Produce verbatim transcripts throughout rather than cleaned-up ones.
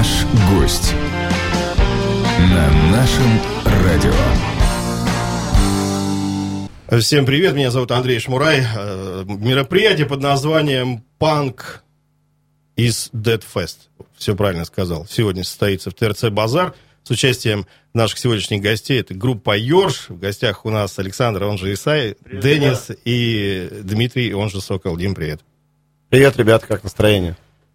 Наш гость на нашем радио. Всем привет, меня зовут Андрей Шмурай. Мероприятие под названием «Панк is Dead Fest». Все правильно сказал. Сегодня состоится в ТРЦ «Базар» с участием наших сегодняшних гостей. Это группа «Йорш». В гостях у нас Александр, он же Исай, привет, Денис ребята. И Дмитрий, он же Сокол. Дим, привет. Привет, ребята, как настроение?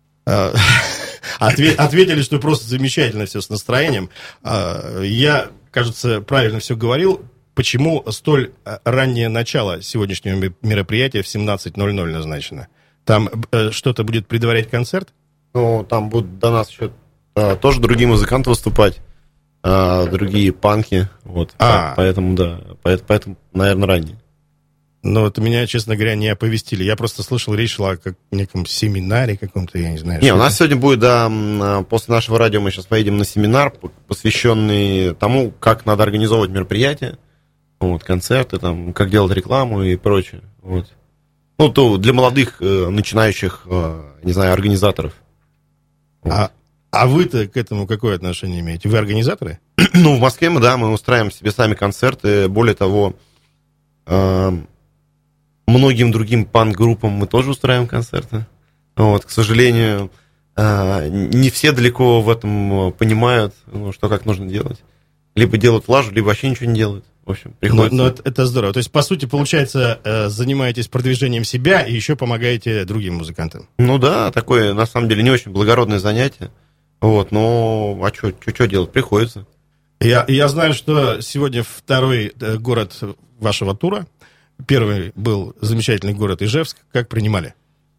Ответили, что просто замечательно все с настроением. Я, кажется, правильно все говорил. Почему столь раннее начало сегодняшнего мероприятия в семнадцать ноль ноль назначено? Там что-то будет предварять концерт? Ну, там будут до нас еще а, тоже другие музыканты выступать, а, другие панки, вот. А. Поэтому, да, поэтому, поэтому, наверное, ранее. Но вот меня, честно говоря, не оповестили. Я просто слышал, речь шла о как, неком семинаре каком-то, я не знаю. Не, у нас это. Сегодня будет, да, после нашего радио мы сейчас поедем на семинар, посвященный тому, как надо организовывать мероприятия, вот, концерты, там, как делать рекламу и прочее, вот. Ну, то для молодых, начинающих, не знаю, организаторов. Вот. А, а вы-то к этому какое отношение имеете? Вы организаторы? Ну, в Москве мы, да, мы устраиваем себе сами концерты. Более того, э, многим другим панк-группам мы тоже устраиваем концерты. Вот, к сожалению, э, не все далеко в этом понимают, ну, что как нужно делать. Либо делают лажу, либо вообще ничего не делают. В общем, приходится... Но, но это здорово. То есть, по сути, получается, занимаетесь продвижением себя и еще помогаете другим музыкантам. Ну да, такое, на самом деле, не очень благородное занятие. Вот, но а что делать? Приходится. Я, я знаю, что сегодня второй город вашего тура. Первый был замечательный город Ижевск. Как принимали?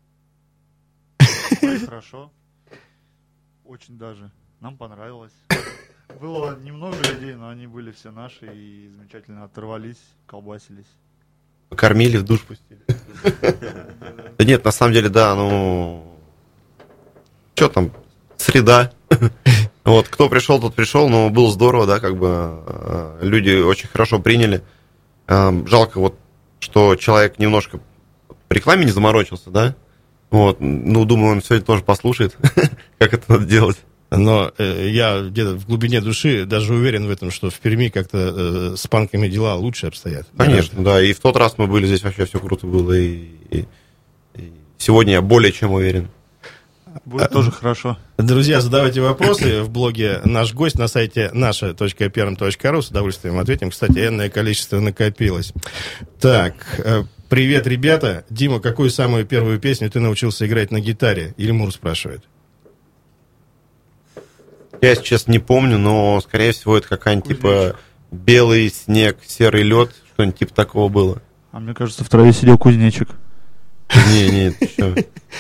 Хорошо. Очень даже. Нам понравилось. Было немного людей, но они были все наши и замечательно оторвались, колбасились. Кормили, в душ пустили. Да нет, на самом деле, да, ну... Что там? Среда. Вот, кто пришел, тот пришел, но было здорово, да, как бы люди очень хорошо приняли. Жалко вот, что человек немножко в рекламе не заморочился, да. Вот, ну, думаю, он сегодня тоже послушает, как это надо делать. Но э, я где-то в глубине души даже уверен в этом, что в Перми как-то э, с панками дела лучше обстоят. Конечно, да. И в тот раз мы были здесь, вообще все круто было. И, и, и сегодня я более чем уверен. Будет а, тоже хорошо. Друзья, задавайте вопросы в блоге «Наш гость» на сайте наша точка перм точка ру. С удовольствием ответим. Кстати, энное количество накопилось. Так, э, привет, ребята. Дима, какую самую первую песню ты научился играть на гитаре? Ильмур спрашивает. Я сейчас не помню, но, скорее всего, это какая-нибудь типа белый снег, серый лед, что-нибудь типа такого было. А мне кажется, в траве сидел кузнечик. Не, не, ты что?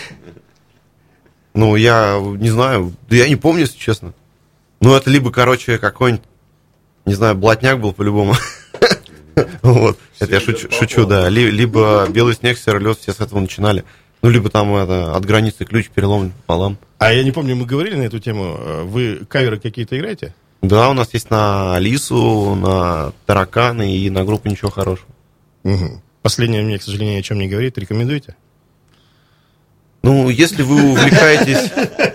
Ну, я не знаю, да я не помню, если честно. Ну, это либо, короче, какой-нибудь, не знаю, блатняк был по-любому. Вот, это я шучу, да. Либо белый снег, серый лед, все с этого начинали. Ну, либо там это, от границы ключ переломлен пополам. А я не помню, мы говорили на эту тему. Вы каверы какие-то играете? Да, у нас есть на Алису, на Тараканы и на группу «Ничего хорошего». Угу. Последнее мне, к сожалению, о чем не говорит. Рекомендуете? Ну, если вы увлекаетесь,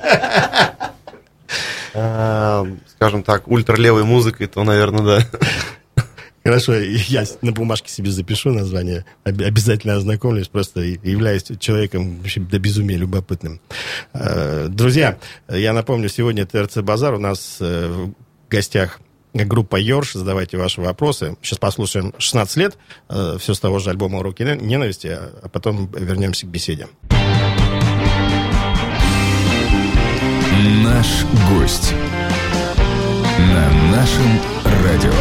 скажем так, ультралевой музыкой, то, наверное, да. Хорошо, я на бумажке себе запишу название, обязательно ознакомлюсь, просто являюсь человеком вообще до безумия любопытным. Друзья, я напомню, сегодня ТРЦ «Базар», у нас в гостях группа «Йорш», задавайте ваши вопросы. Сейчас послушаем «шестнадцать лет», все с того же альбома «Уроки ненависти», а потом вернемся к беседе. Наш гость на нашем радио.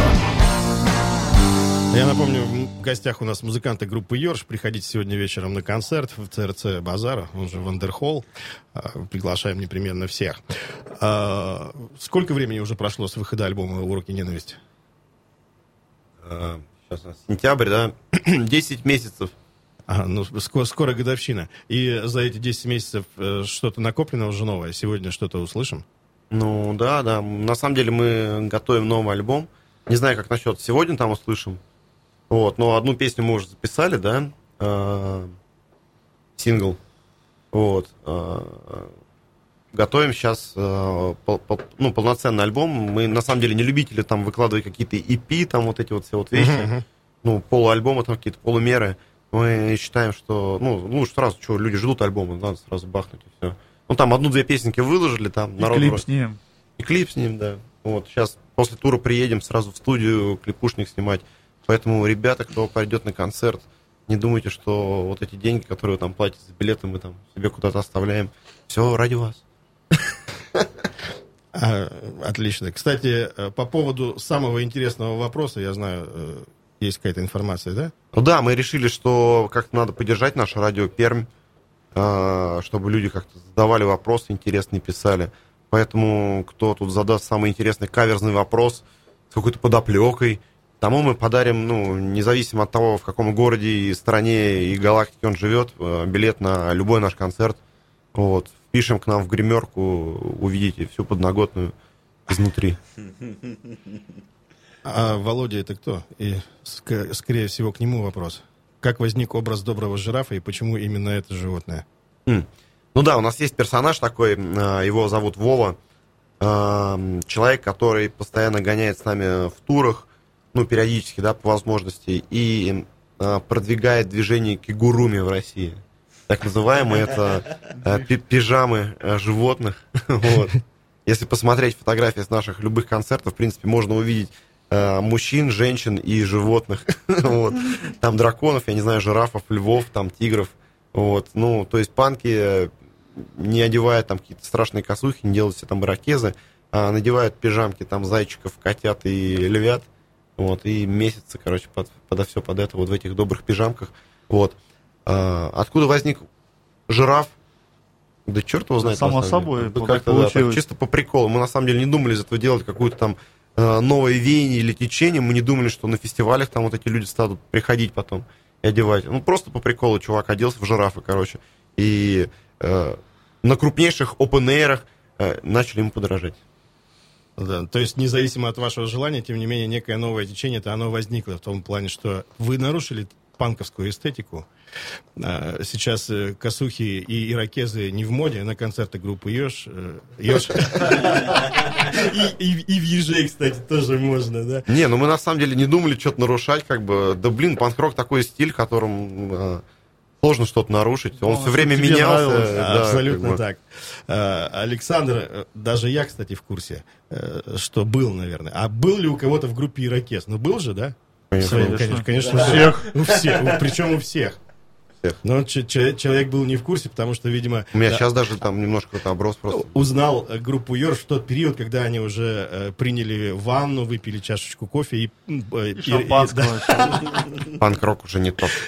Я напомню, в гостях у нас музыканты группы «Йорш». Приходите сегодня вечером на концерт в ТРЦ «Базар», он же Вандерхолл. Приглашаем непременно всех. Сколько времени уже прошло с выхода альбома «Уроки ненависти»? Сейчас у нас сентябрь, да? десять месяцев. Ага, ну, скоро, скоро годовщина. И за эти десять месяцев что-то накоплено уже новое? Сегодня что-то услышим? Ну, да, да. На самом деле мы готовим новый альбом. Не знаю, как насчет сегодня там услышим. Вот, но одну песню мы уже записали, да, э, сингл, вот, э, готовим сейчас э, пол, пол, ну, полноценный альбом. Мы, на самом деле, не любители там выкладывать какие-то и пи, там вот эти вот все вот вещи. Uh-huh. Ну, полуальбомы, там какие-то полумеры. Мы считаем, что, ну, лучше сразу, что люди ждут альбома, надо сразу бахнуть и все. Ну, там одну-две песенки выложили, там и народ... клип с ним. И клип с ним, да. Вот, сейчас после тура приедем сразу в студию клипушник снимать. Поэтому, ребята, кто пойдет на концерт, не думайте, что вот эти деньги, которые вы там платите за билеты, мы там себе куда-то оставляем. Все ради вас. А, отлично. Кстати, по поводу самого интересного вопроса, я знаю, есть какая-то информация, да? Ну да, мы решили, что как-то надо поддержать наше радио Пермь, чтобы люди как-то задавали вопросы интересные, писали. Поэтому кто тут задаст самый интересный каверзный вопрос с какой-то подоплекой, тому мы подарим, ну, независимо от того, в каком городе и стране и галактике он живет, билет на любой наш концерт. Вот. Впишем к нам в гримерку, увидите всю подноготную изнутри. А Володя это кто? И, скорее всего, к нему вопрос. Как возник образ доброго жирафа и почему именно это животное? Mm. Ну да, у нас есть персонаж такой, его зовут Вова. Человек, который постоянно гоняет с нами в турах, ну, периодически, да, по возможности, и продвигает движение кигуруми в России. Так называемые, это пижамы животных. Вот. Если посмотреть фотографии с наших любых концертов, в принципе, можно увидеть мужчин, женщин и животных. Вот. Там драконов, я не знаю, жирафов, львов, там тигров. Вот. Ну, то есть панки не одевают там какие-то страшные косухи, не делают себе там ирокезы, а надевают пижамки там зайчиков, котят и львят. Вот, и месяцы, короче, под, подо все под это, вот в этих добрых пижамках. Вот. А, откуда возник жираф? Да черт его знает. Само собой, да, как-то, да, так, чисто по приколу. Мы на самом деле не думали из этого делать какую-то там э, новое веяние или течение. Мы не думали, что на фестивалях там вот эти люди станут приходить потом и одевать. Ну, просто по приколу чувак оделся в жирафа, короче. И э, на крупнейших опен-эйрах э, начали ему подражать. Да, то есть, независимо от вашего желания, тем не менее, некое новое течение-то оно возникло в том плане, что вы нарушили панковскую эстетику. Сейчас косухи и ирокезы не в моде, на концерты группы Ёж. Ёж. И в Ежей, кстати, тоже можно, да? Не, ну мы на самом деле не думали что-то нарушать, как бы, да блин, панк-рок такой стиль, которым сложно что-то нарушить. Он ну, все время менялся. Да, абсолютно как бы. Так. Александр, даже я, кстати, в курсе, что был, наверное. А был ли у кого-то в группе ирокез? Ну, был же, да? Конечно, Своим, конечно, конечно у всех. У всех, причем у всех. всех. Но ч- ч- человек был не в курсе, потому что, видимо... У меня да, сейчас даже там немножко это оброс просто. Узнал группу Ёж в тот период, когда они уже э, приняли ванну, выпили чашечку кофе и... Э, и шампанского. Панк-рок уже не тот.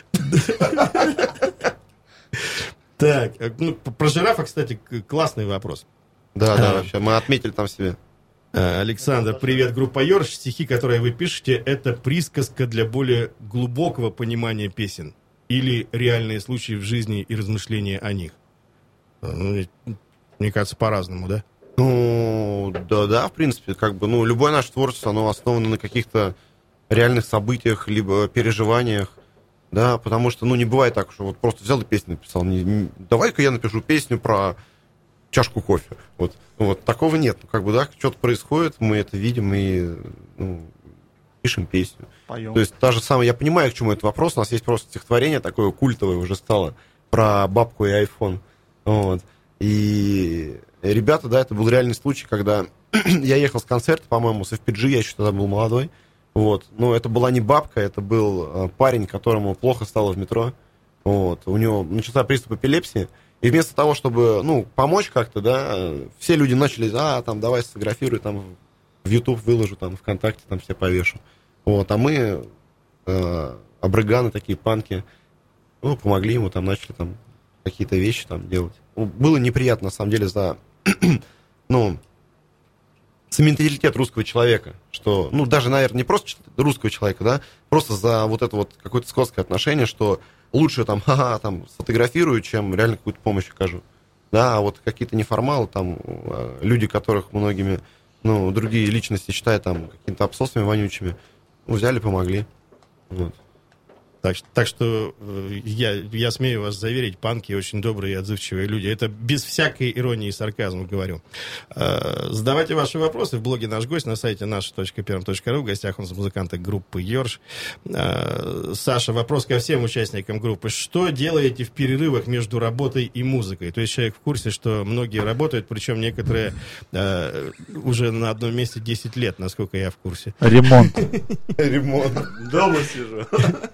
Так, ну, про жирафа, кстати, классный вопрос. Да, да, вообще, мы отметили там себе. Александр, привет, группа Ёж. Стихи, которые вы пишете, это присказка для более глубокого понимания песен или реальные случаи в жизни и размышления о них? Ну, мне кажется, по-разному, да? Ну, да, да, в принципе, как бы, ну, любое наше творчество, оно основано на каких-то реальных событиях, либо переживаниях, да, потому что, ну, не бывает так, что вот просто взял и песню написал. Не, не, давай-ка я напишу песню про чашку кофе. Вот, вот такого нет. Ну, как бы, да, что-то происходит, мы это видим и, ну, пишем песню. Поем. То есть та же самая, я понимаю, к чему этот вопрос, у нас есть просто стихотворение такое культовое уже стало про бабку и айфон. Вот. И ребята, да, это был реальный случай, когда я ехал с концерта, по-моему, с эф пи джи, я еще тогда был молодой. Вот. Но это была не бабка, это был парень, которому плохо стало в метро. Вот. У него начался приступ эпилепсии. И вместо того, чтобы, ну, помочь как-то, да, все люди начали, а, там, давай сфотографируй, там, в YouTube выложу, там, ВКонтакте, там, все повешу. Вот, а мы, э, абрыганы такие, панки, ну, помогли ему, там, начали, там, какие-то вещи, там, делать. Ну, было неприятно, на самом деле, за, ну, за менталитет русского человека, что, ну, даже, наверное, не просто русского человека, да, просто за вот это вот какое-то скотское отношение, что лучше там, ха-ха, там, сфотографирую, чем реально какую-то помощь окажу. Да, а вот какие-то неформалы, там, люди, которых многими, ну, другие личности считают там какими-то абсосами вонючими, ну, взяли, помогли. Вот. Так, так что я, я смею вас заверить, панки очень добрые и отзывчивые люди. Это без всякой иронии и сарказма говорю. Задавайте ваши вопросы в блоге «Наш гость» на сайте наш точка перм точка ру. В гостях у нас музыканты группы «Йорш». Саша, вопрос ко всем участникам группы. Что делаете в перерывах между работой и музыкой? То есть человек в курсе, что многие работают, причем некоторые уже на одном месте десять лет, насколько я в курсе. Ремонт. Ремонт. Дома сижу.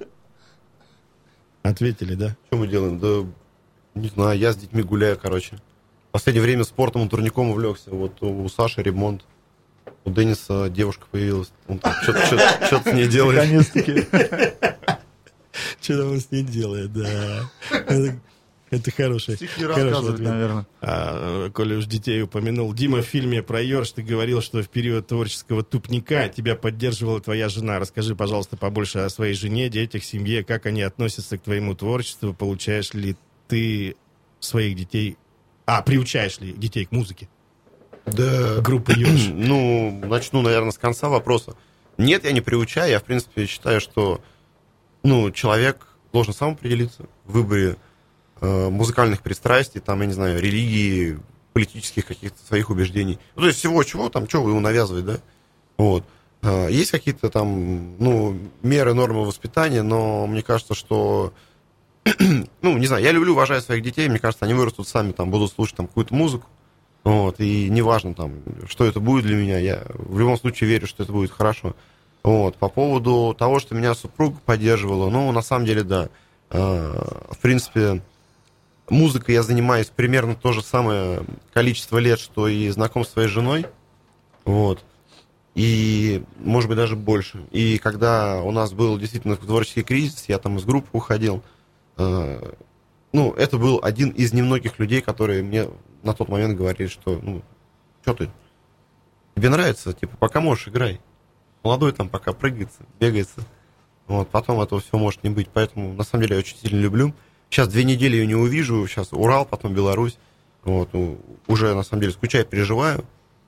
Ответили, да? Что мы делаем? Да, не знаю, я с детьми гуляю, короче. В последнее время спортом и турником увлекся. Вот у Саши ремонт, у Дениса девушка появилась. Он что-то с ней делает. Наконец-таки. Что-то он с ней делает, да. Это хороший. Стихи рассказывать, наверное. А, коли уж детей упомянул. Дима, в фильме про Йорш ты говорил, что в период творческого тупника тебя поддерживала твоя жена. Расскажи, пожалуйста, побольше о своей жене, детях, семье, как они относятся к твоему творчеству, получаешь ли ты своих детей... А, приучаешь ли детей к музыке? Да. Группа Йорш. Ну, начну, наверное, с конца вопроса. Нет, я не приучаю. Я, в принципе, считаю, что ну, человек должен сам определиться в выборе музыкальных пристрастий, там, я не знаю, религии, политических каких-то своих убеждений. Ну, то есть всего чего, там, что вы ему навязывать, да? Вот. Есть какие-то там, ну, меры, нормы воспитания, но мне кажется, что, ну, не знаю, я люблю, уважаю своих детей, мне кажется, они вырастут сами, там, будут слушать там какую-то музыку, вот, и неважно, там, что это будет для меня, я в любом случае верю, что это будет хорошо. Вот. По поводу того, что меня супруга поддерживала, ну, на самом деле, да, в принципе, музыкой я занимаюсь примерно то же самое количество лет, что и знаком с своей женой. Вот. И, может быть, даже больше. И когда у нас был действительно творческий кризис, я там из группы уходил, э, ну, это был один из немногих людей, которые мне на тот момент говорили, что, ну, что ты, тебе нравится, типа, пока можешь, играй. Молодой там пока прыгается, бегается. Вот, потом этого всего может не быть. Поэтому, на самом деле, я очень сильно люблю. Сейчас две недели ее не увижу, сейчас Урал, потом Беларусь. Вот, уже, на самом деле, скучаю, переживаю.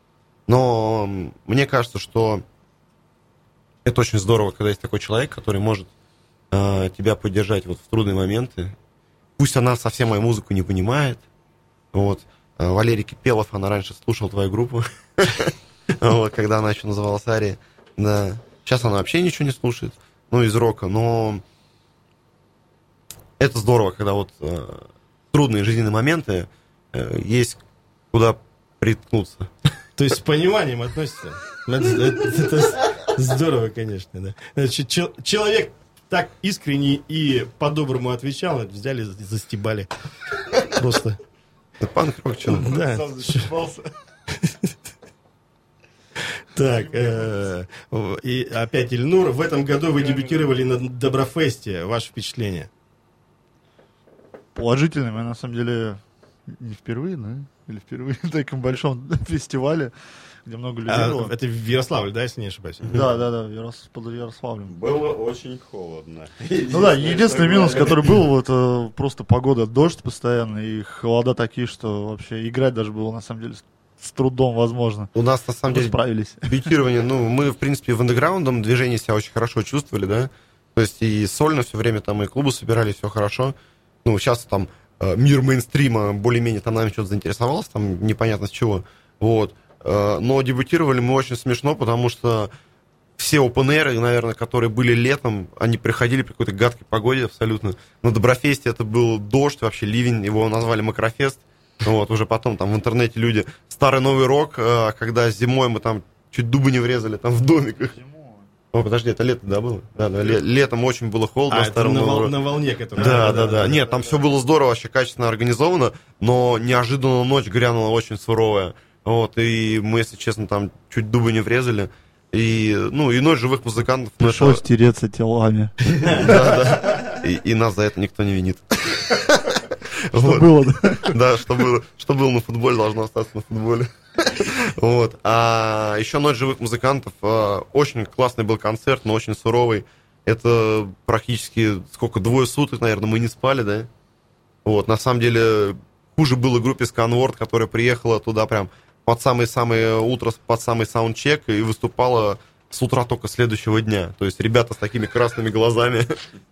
Но мне кажется, что это очень здорово, когда есть такой человек, который может э, тебя поддержать вот в трудные моменты. Пусть она совсем мою музыку не понимает. Вот. Валерий Кипелов, она раньше слушала твою группу, когда она еще называлась Ария. Сейчас она вообще ничего не слушает, ну, из рока, но... Это здорово, когда вот э, трудные жизненные моменты э, есть куда приткнуться. То есть с пониманием относится. Это, это, это здорово, конечно, да. Значит, чел, человек так искренне и по-доброму отвечал, взяли, застебали. Просто. Это панк-рок, что? Да. Так, э, и опять Ильнур. В этом году вы дебютировали на Доброфесте. Ваше впечатление? Положительным, я на самом деле не впервые, да? Или впервые на таком большом фестивале, где много людей а, было. Это в Ярославле, да, если не ошибаюсь? Да, да, да, Ярос... под Ярославлем. Было очень холодно. Ну да, единственный минус, который был, это просто погода, дождь постоянно, и холода такие, что вообще играть даже было, на самом деле, с трудом возможно. У нас, на самом деле, справились. Дебютирование, ну, мы, в принципе, в андеграундном движении себя очень хорошо чувствовали, да, то есть и сольно все время там, и клубы собирались, все хорошо. Ну, сейчас там э, мир мейнстрима более-менее там нами что-то заинтересовался, там непонятно с чего, вот. Э, но дебютировали мы очень смешно, потому что все опен-эры, наверное, которые были летом, они приходили при какой-то гадкой погоде абсолютно. На Доброфесте это был дождь, вообще ливень, его назвали Макрофест. Вот, уже потом там в интернете люди... Старый новый рок, э, когда зимой мы там чуть дубы не врезали там в домиках. О, подожди, это лето, да, было? Да, да, ле- летом очень было холодно. А, это на, вол- на волне, которая... Да, да, да, да. Нет, там все было здорово, вообще качественно организовано, но неожиданно ночь грянула очень суровая. Вот, и мы, если честно, там чуть дубы не врезали. И, ну, и ночь живых музыкантов... Пришлось это... тереться телами. Да, да. И нас за это никто не винит. Что было, да? Да, что было, что было на футболе, должно остаться на футболе. Вот. А еще «Ночь живых музыкантов». Очень классный был концерт, но очень суровый. Это практически, сколько, двое суток, наверное, мы не спали, да? Вот. На самом деле, хуже было группе Skyward, которая приехала туда прям под самое-самое утро, под самый саундчек и выступала с утра только следующего дня. То есть ребята с такими красными глазами,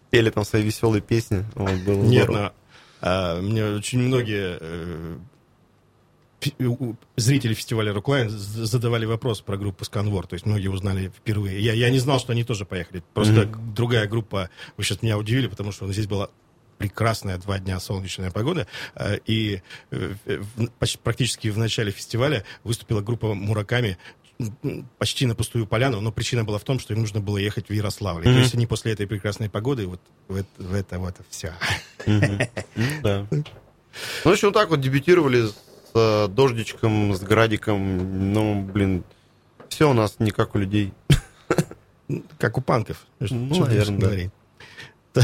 пели там свои веселые песни. Вот, было Нет, здорово. но а, мне очень многие э, фи- у- зрители фестиваля Роклайн з- задавали вопрос про группу Сканвор, то есть многие узнали впервые. Я, я не знал, что они тоже поехали. Просто Мгм. другая группа, вы сейчас меня удивили, потому что здесь была прекрасная два дня солнечная погода, э, и э, в- почти- практически в начале фестиваля выступила группа Мураками м, почти на пустую поляну, но причина была в том, что им нужно было ехать в Ярославль. Мгм. То есть они после этой прекрасной погоды вот в это, в это вот все. Мгм. Ну, да. Ну, в общем, вот так вот дебютировали с э, Дождичком, с Градиком. Ну, блин, все у нас не как у людей. Как у панков. Ну, Что ты наверное, да. говорить. Так.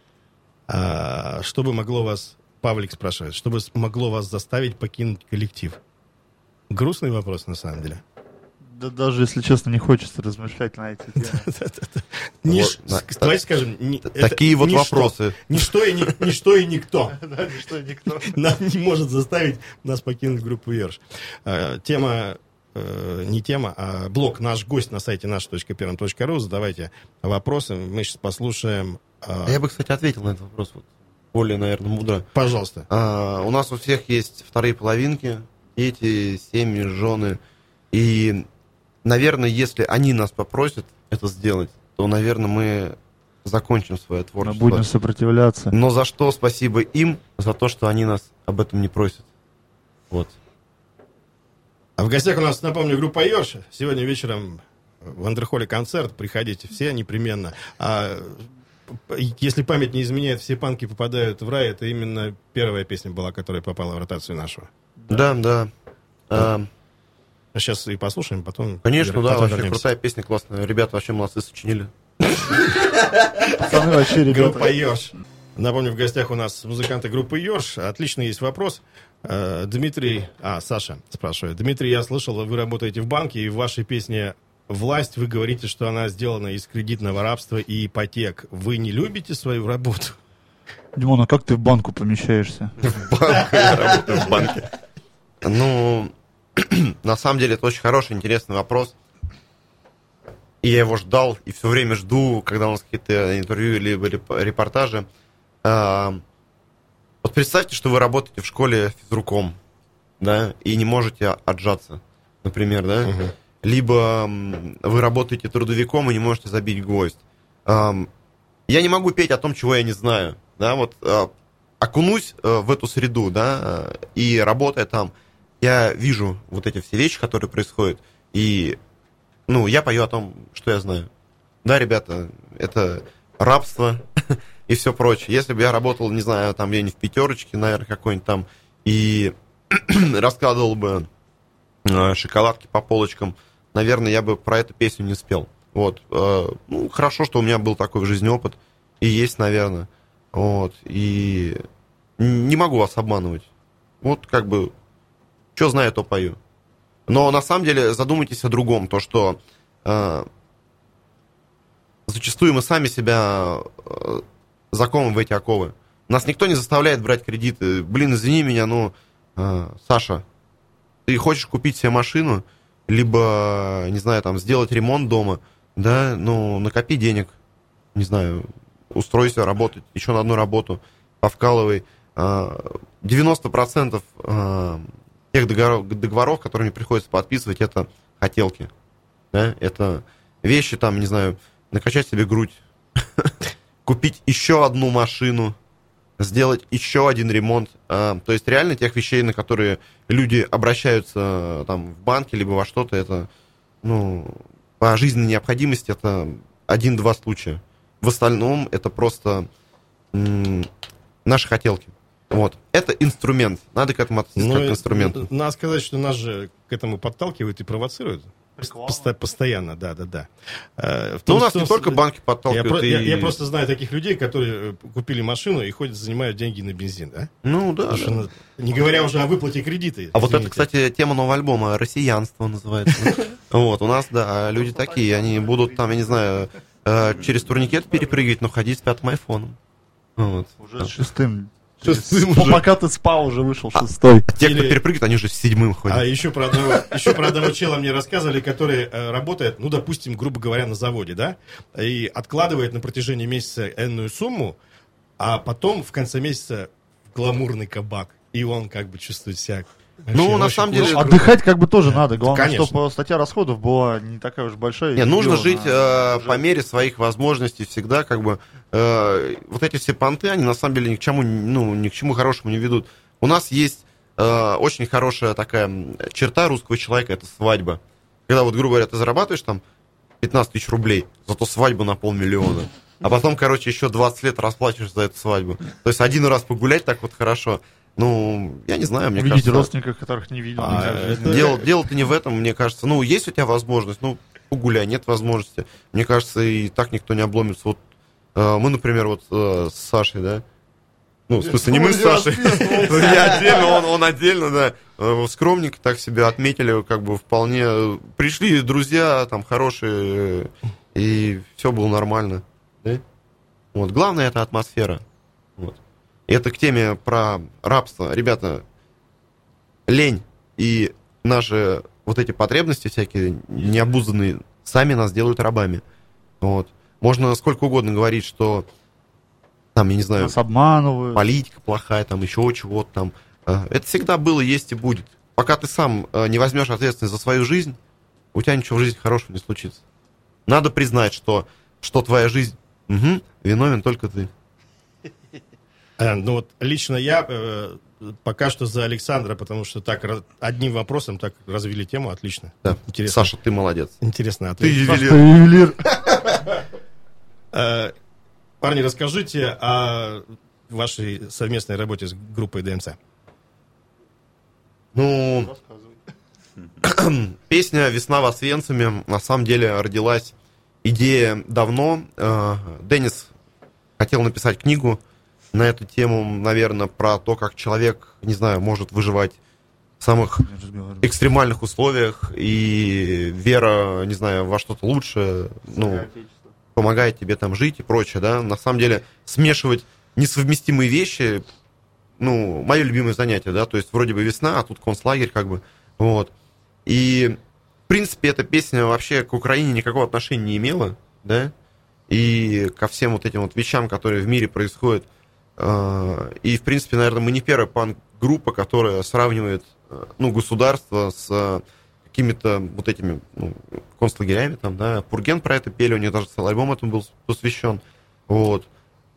А, что бы могло вас, Павлик спрашивает, что бы могло вас заставить покинуть коллектив? Грустный вопрос, на самом деле. Да даже, если честно, не хочется размышлять на эти темы. Ниш- Вот, с- Давайте скажем, ни- это Такие вот ничто. вопросы. Ничто и, ни- ничто и никто Да, что никто. нам не может заставить нас покинуть группу Ерш. А, Тема, э, не тема, а блог «Наш гость» на сайте наш точка первым точка ру. Задавайте вопросы, мы сейчас послушаем. а, А я бы, кстати, ответил на этот вопрос вот, более, наверное, мудро. Пожалуйста. А, у нас у всех есть вторые половинки, дети, семьи, жены. И, наверное, если они нас попросят это сделать, то, наверное, мы закончим свое Мы творчество. будем сопротивляться. Но за что спасибо им, за то, что они нас об этом не просят. Вот. А в гостях у нас, напомню, группа Ерш. Сегодня вечером в Андерхолле концерт. Приходите все непременно. А если память не изменяет, все панки попадают в рай. Это именно первая песня была, которая попала в ротацию нашу. Да, да. А, Сейчас и послушаем, потом... конечно, потом да, вообще вернемся. крутая песня, классная. Ребята вообще молодцы, сочинили. Пацаны вообще, ребята. Группа Ерш. Напомню, в гостях у нас музыканты группы Ерш. Отлично, есть вопрос. Э, Дмитрий... А, Саша спрашивает. Дмитрий, я слышал, вы работаете в банке, и в вашей песне «Власть» вы говорите, что она сделана из кредитного рабства и ипотек. Вы не любите свою работу? Димон, а как ты в банку помещаешься? Банк, я работаю в банке. Ну, на самом деле, это очень хороший, интересный вопрос. И я его ждал, и все время жду, когда у нас какие-то интервью либо реп- репортажи. А, Вот представьте, что вы работаете в школе физруком, да, и не можете отжаться, например, да. Мгм. Либо м, вы работаете трудовиком и не можете забить гвоздь. Ам, Я не могу петь о том, чего я не знаю, да, вот а, окунусь а, в эту среду, да, а, и работая там, я вижу вот эти все вещи, которые происходят, и, ну, я пою о том, что я знаю. Да, ребята, это рабство и все прочее. Если бы я работал, не знаю, там где-нибудь в пятерочке, наверное, какой-нибудь там, и раскладывал бы э, шоколадки по полочкам, наверное, я бы про эту песню не спел. Вот. э, Ну, хорошо, что у меня был такой в жизни опыт, и есть, наверное. Вот. И не могу вас обманывать. Вот как бы, что знаю, то пою. Но на самом деле задумайтесь о другом, то, что э, зачастую мы сами себя э, заковываем в эти оковы. Нас никто не заставляет брать кредиты. Блин, извини меня, но, э, Саша, ты хочешь купить себе машину, либо, не знаю, там, сделать ремонт дома, да, ну, накопи денег, не знаю, устройся работать, еще на одну работу, повкалывай. Э, девяносто процентов э, тех договоров, договоров, которые мне приходится подписывать, это хотелки, да, это вещи, там, не знаю, накачать себе грудь, купить еще одну машину, сделать еще один ремонт. А, то есть реально тех вещей, на которые люди обращаются там, в банке, либо во что-то, это, ну, по жизненной необходимости, это один-два случая. В остальном это просто м- наши хотелки. Вот. Это инструмент. Надо к этому относиться как к инструменту. Надо сказать, что нас же к этому подталкивают и провоцируют. Реклама. Посто- постоянно, да, да, да. Э, в Ну, том- у нас в том- не только банки Я, подталкивают. про- и... я- я просто знаю таких людей, которые э, купили машину и ходят, занимают деньги на бензин, да? Ну, да. Потому что да. на- не говоря уже о выплате кредита. А вот это, извините. кстати, тема нового альбома «Россиянство» называется. Вот, у нас, да, люди такие, они будут там, я не знаю, э, через турникет перепрыгивать, но ходить с пятым айфоном. Вот. Уже с шестым Шестым Ты- уже. Пока ты спал, уже вышел шестой. А те, кто Или- перепрыгивает, они уже с седьмым А ходят. еще про одного, еще про одного чела мне рассказывали, который э, работает, ну, допустим, грубо говоря, на заводе, да, и откладывает на протяжении месяца энную сумму, а потом в конце месяца в гламурный кабак, и он как бы чувствует себя... Ну, вообще на очень самом круто. деле- Отдыхать как бы тоже надо. Главное, Конечно. чтобы статья расходов была не такая уж большая. Не, и нужно миллион, жить а э, уже- по мере своих возможностей всегда, как бы, э, вот эти все понты, они на самом деле ни к чему, ну, ни к чему хорошему не ведут. У нас есть э, очень хорошая такая черта русского человека, это свадьба. Когда вот, грубо говоря, ты зарабатываешь там пятнадцать тысяч рублей, зато свадьба на полмиллиона. А потом, короче, еще двадцать лет расплачиваешь за эту свадьбу. То есть один раз погулять так вот хорошо. Ну, я не знаю, мне Увидеть кажется... родственников, которых не видел. А, никогда в жизни. это- Дело, дело-то не в этом, мне кажется. Ну, есть у тебя возможность, ну, погуляй, нет возможности. Мне кажется, и так никто не обломится. Вот э, мы, например, вот э, с Сашей, да? Ну, в смысле, не мы с Сашей. Я отдельно, он, он отдельно, да. Э, Скромненько так себя отметили, как бы вполне. Пришли друзья там хорошие, и все было нормально. Да? Вот. Главное, это атмосфера. Вот. И это к теме про рабство. Ребята, лень и наши вот эти потребности всякие необузданные сами нас делают рабами. Вот. Можно сколько угодно говорить, что там, я не знаю, Нас обманывают. политика плохая, там еще чего-то там. Э, Это всегда было, есть и будет. Пока ты сам э, не возьмешь ответственность за свою жизнь, у тебя ничего в жизни хорошего не случится. Надо признать, что, что твоя жизнь, угу, виновен только ты. Э, Ну вот лично я э, пока что за Александра, потому что так раз- одним вопросом так развили тему, отлично. Да. Интересно. Саша, ты молодец. Интересно Ты ответ. Саш, ювелир. ты ювелир. Э, Парни, расскажите о вашей совместной работе с группой ДМЦ. Ну, песня «Весна в Освенциме» на самом деле родилась идея давно. Э, Денис хотел написать книгу на эту тему, наверное, про то, как человек, не знаю, может выживать в самых экстремальных условиях, и вера, не знаю, во что-то лучше, ну, помогает тебе там жить и прочее, да. На самом деле, смешивать несовместимые вещи, ну, мое любимое занятие, да, то есть вроде бы весна, а тут концлагерь, как бы, вот. И, в принципе, эта песня вообще к Украине никакого отношения не имела, да, и ко всем вот этим вот вещам, которые в мире происходят. И, в принципе, наверное, мы не первая панк-группа, которая сравнивает, ну, государство с какими-то вот этими, ну, концлагерями, там, да, Пурген про это пели, у них даже целый альбом этому был посвящен, вот.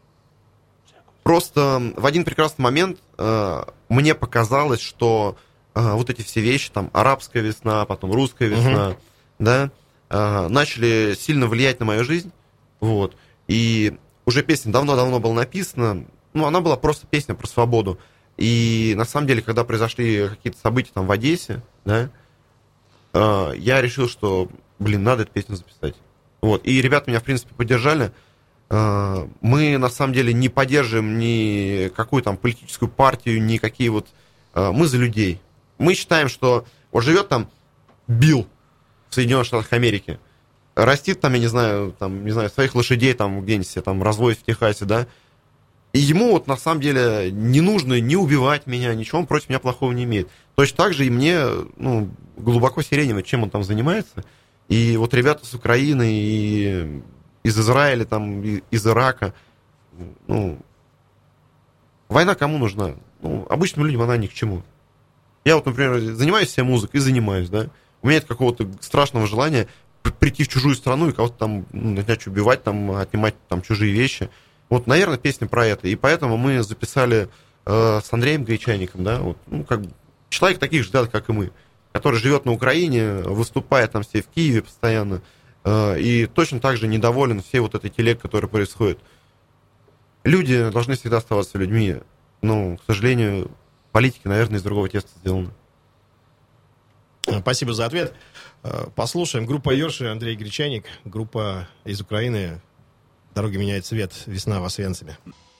Просто в один прекрасный момент э, мне показалось, что э, вот эти все вещи, там, арабская весна, потом русская весна, uh-huh. да, э, начали сильно влиять на мою жизнь, вот, и уже песня давно-давно была написана, ну, она была просто песня про свободу, и на самом деле, когда произошли какие-то события там в Одессе, да, э, я решил, что, блин, надо эту песню записать, вот, и ребята меня, в принципе, поддержали. Мы, на самом деле, не поддерживаем ни какую там политическую партию, никакие вот... Мы за людей. Мы считаем, что вот живет там Билл в Соединенных Штатах Америки, растит там, я не знаю, там, не знаю, своих лошадей там где-нибудь себе там разводит в Техасе, да, и ему вот на самом деле не нужно не убивать меня, ничего он против меня плохого не имеет. Точно так же и мне, ну, глубоко сиренево, чем он там занимается. И вот ребята с Украины и... из Израиля, там, из Ирака. Ну, война кому нужна? Ну, обычным людям она ни к чему. Я вот, например, занимаюсь себе музыкой и занимаюсь, да. У меня нет какого-то страшного желания прийти в чужую страну и кого-то там, ну, начать убивать, там, отнимать там чужие вещи. Вот, наверное, песня про это. И поэтому мы записали э, с Андреем Гречаником, да, вот, ну, как бы, человек таких же, да, как и мы, который живет на Украине, выступает там все в Киеве постоянно, и точно так же недоволен всей вот этой телег, которая происходит. Люди должны всегда оставаться людьми. Но, к сожалению, политики, наверное, из другого теста сделаны. Спасибо за ответ. Послушаем. Группа Йорши, Андрей Гречаник. Группа из Украины. «Дороги меняют цвет. Весна в Освенциме».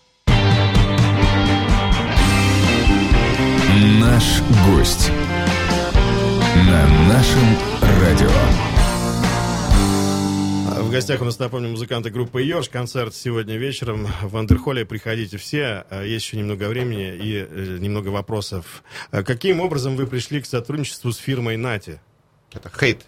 Наш гость на нашем радио. В гостях у нас, напомню, музыканты группы «Ёрш». Концерт сегодня вечером в Андерхолле. Приходите все. Есть еще немного времени и э, немного вопросов. Каким образом вы пришли к сотрудничеству с фирмой «Нати»? Это хейт.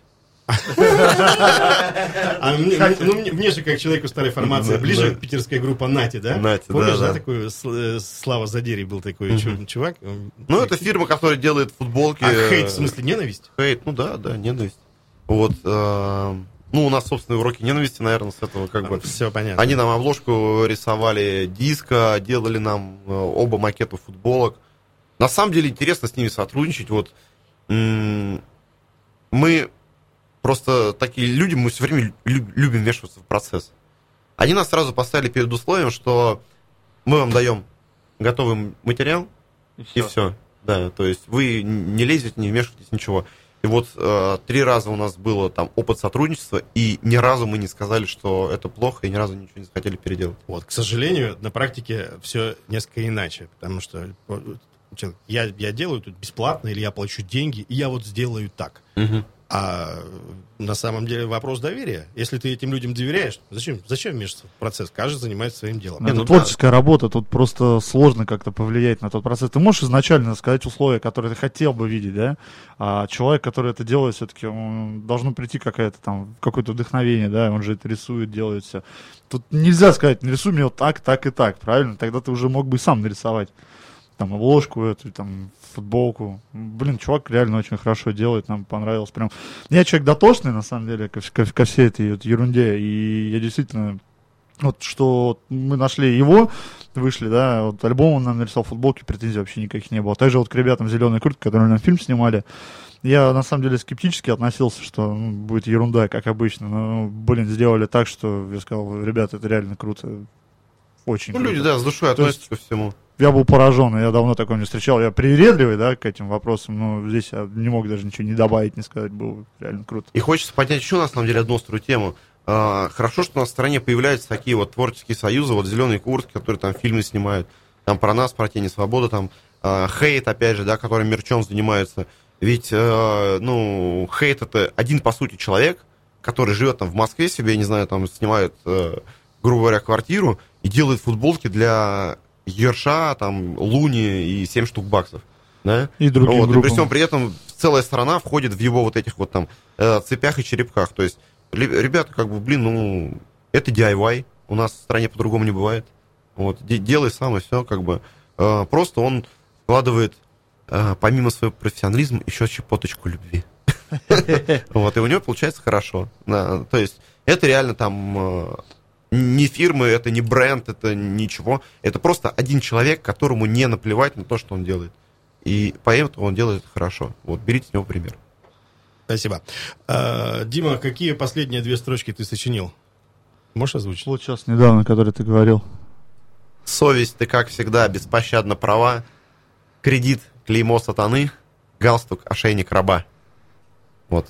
А мне, ну, мне, мне же, как человеку старой формации, ближе питерская группа «Нати», да? «Нати», помнишь, да, да, да. такой Слава Задерий был такой mm-hmm. чувак? Ну, это фирма, которая делает футболки. А хейт, в смысле, ненависть? Хейт, ну да, да, ненависть. Вот, э, ну, у нас, собственно, уроки ненависти, наверное, с этого как бы... Все понятно. Они нам обложку рисовали диско, делали нам э, оба макета футболок. На самом деле интересно с ними сотрудничать. Вот, м- мы... Просто такие люди, мы все время любим вмешиваться в процесс. Они нас сразу поставили перед условием, что мы вам даем готовый материал, и все. И все. Да, то есть вы не лезете, не вмешиваетесь, ничего. И вот э, три раза у нас было там опыт сотрудничества, и ни разу мы не сказали, что это плохо, и ни разу ничего не захотели переделать. Вот, к сожалению, на практике все несколько иначе, потому что я, я делаю тут бесплатно, или я плачу деньги, и я вот сделаю так. Угу. А на самом деле вопрос доверия. Если ты этим людям доверяешь, зачем, зачем вмешиваться в процесс? Каждый занимается своим делом. Это ну, творческая да. работа, тут просто сложно как-то повлиять на тот процесс. Ты можешь изначально сказать условия, которые ты хотел бы видеть, да? А человек, который это делает, все-таки должно прийти какое-то там, какое-то вдохновение, да? Он же это рисует, делает все. Тут нельзя сказать, нарисуй мне вот так, так и так, правильно? Тогда ты уже мог бы и сам нарисовать. Там обложку эту, там, футболку. Блин, чувак реально очень хорошо делает, нам понравилось прям. Я человек дотошный, на самом деле, ко, ко, ко всей этой вот ерунде, и я действительно, вот что мы нашли его, вышли, да, вот альбом он нам нарисовал, футболки, претензий вообще никаких не было. Также вот к ребятам «Зеленой куртки», которые нам фильм снимали, я на самом деле скептически относился, что ну, будет ерунда, как обычно, но, блин, сделали так, что я сказал, ребята, это реально круто. Очень ну, круто. люди, да, с душой относятся ко всему. Я был поражен, я давно такого не встречал. Я привередливый, да, к этим вопросам, но здесь я не мог даже ничего не добавить, не сказать, было реально круто. И хочется поднять еще, на самом деле, одну острую тему. А, хорошо, что у нас в стране появляются такие вот творческие союзы, вот «Зеленые куртки», которые там фильмы снимают, там про нас, про тени свободы, там а, хейт, опять же, да, который мерчом занимаются. Ведь, а, ну, хейт — это один, по сути, человек, который живет там в Москве себе, я не знаю, там снимает, а, грубо говоря, квартиру и делает футболки для Ерша, там, Луни и семь штук баксов. Да? И другим вот, группам. И при всем при этом целая страна входит в его вот этих вот там э, цепях и черепках. То есть, ребята, как бы, блин, ну, это ди ай вай, у нас в стране по-другому не бывает. Вот, делай сам и все, как бы. Э, просто он вкладывает, э, помимо своего профессионализма, еще щепоточку любви. Вот, и у него получается хорошо. То есть, это реально там... Не фирмы, это не бренд, это ничего. Это просто один человек, которому не наплевать на то, что он делает. И поэтому он делает это хорошо. Вот, берите с него пример. Спасибо. А, Дима, какие последние две строчки ты сочинил? Можешь озвучить? Вот сейчас недавно, который ты говорил. Совесть, ты, как всегда, беспощадно права. Кредит, клеймо сатаны. Галстук, ошейник раба. Вот.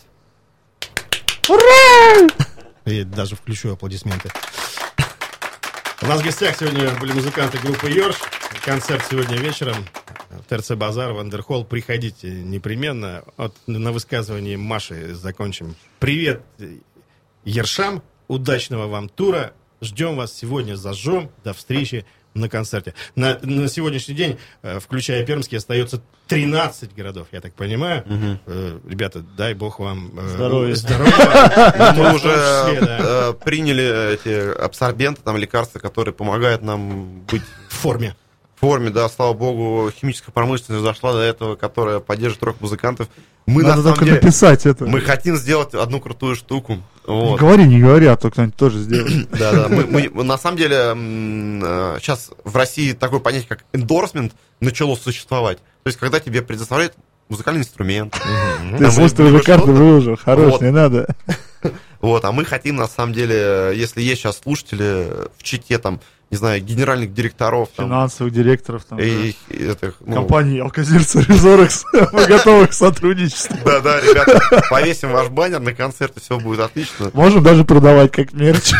Ура! Я даже включу аплодисменты. У нас в гостях сегодня были музыканты группы «Ёрш». Концерт сегодня вечером в ТРЦ «Базар» в Андерхолл. Приходите непременно. Вот на высказывании Маши закончим. Привет Ершам, удачного вам тура. Ждем вас сегодня зажжем. До встречи на концерте. На, на сегодняшний день, включая Пермский, остается тринадцать городов, я так понимаю. Угу. Ребята, дай бог вам здоровья. Здоровья. Мы уже приняли эти абсорбенты, там лекарства, которые помогают нам быть в форме. В форме, да, слава богу, химическая промышленность дошла до этого, которая поддерживает рок-музыкантов. Мы Надо на самом только деле, написать это. Мы хотим сделать одну крутую штуку. Вот. Не говори, не говори, а то кто-нибудь тоже сделает. Да, да. Мы, мы, на самом деле, сейчас в России такое понятие, как эндорсмент, начало существовать. То есть, когда тебе предоставляют музыкальный инструмент. Ты слушай, ты уже карту выложил, хорош, не надо. Вот, а мы хотим, на самом деле, если есть сейчас слушатели в чите, там, не знаю, генеральных директоров, там, финансовых директоров, там, и, да. и этих, ну, компании Алкозирс Резорекс, мы готовы к сотрудничеству. Да, да, ребята, повесим ваш баннер на концерт, и все будет отлично. Можем даже продавать как мерч.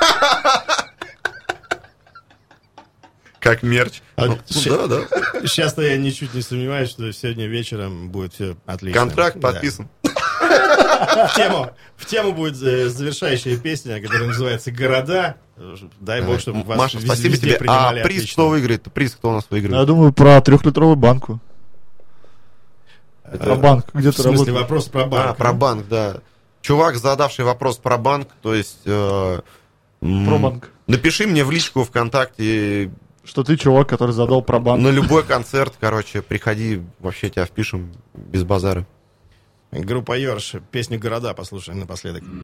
Как мерч. А, ну, щ... да, да. Сейчас-то я ничуть не сомневаюсь, что сегодня вечером будет все отлично. Контракт да. подписан. В тему, в тему будет э, завершающая песня, которая называется «Города». Дай бог, чтобы вас Маша, везде, спасибо везде тебе. принимали А приз отлично. кто выиграет? Приз кто у нас Я выиграет? думаю, про трехлитровую банку. Э, Про банк. Где В ты смысле, работаешь? вопрос про банк. А, про банк, да. Чувак, задавший вопрос про банк, то есть... э, м, Про банк. Напиши мне в личку ВКонтакте Что ты чувак, который задал про банк. на любой концерт, короче, приходи, вообще тебя впишем без базара. Группа Йорш, песню «Города» послушаем напоследок.